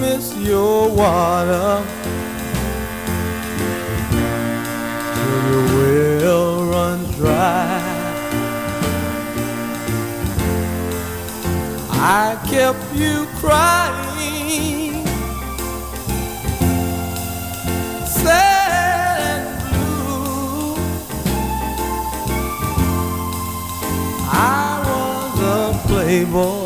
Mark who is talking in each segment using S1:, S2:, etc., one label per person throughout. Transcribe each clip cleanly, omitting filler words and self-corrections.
S1: miss your water till your well runs dry. I kept you crying, sad and blue. I was a playboy,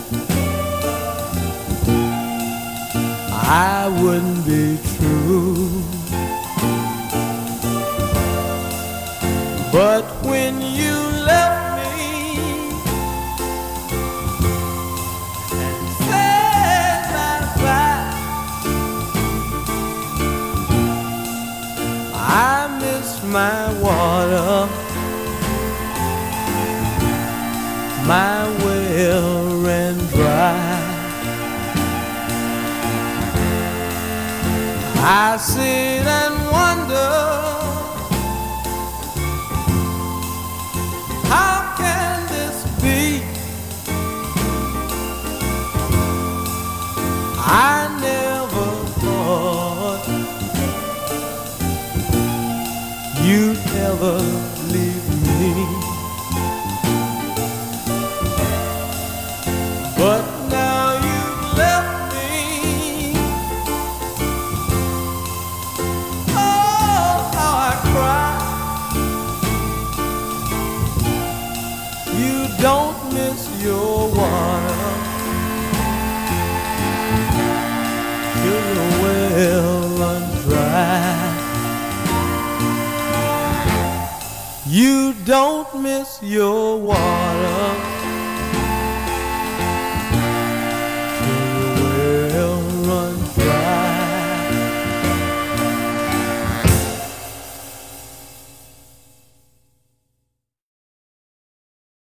S1: I wouldn't be true. But when you left me and said bye-bye, I missed my water, my well ran dry. I sit and wonder, how can this be? I never thought you'd ever leave me. But now you've left me, oh, how I cry. You don't miss your water till the well runs dry. You don't miss your water